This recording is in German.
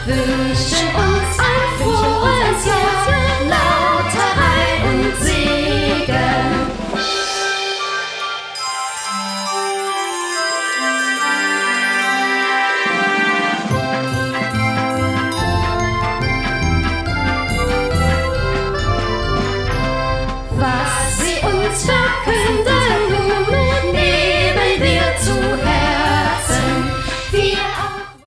wünschen uns ein frohes Jahr, lauter Heil und Segen. Was sie uns verkünden,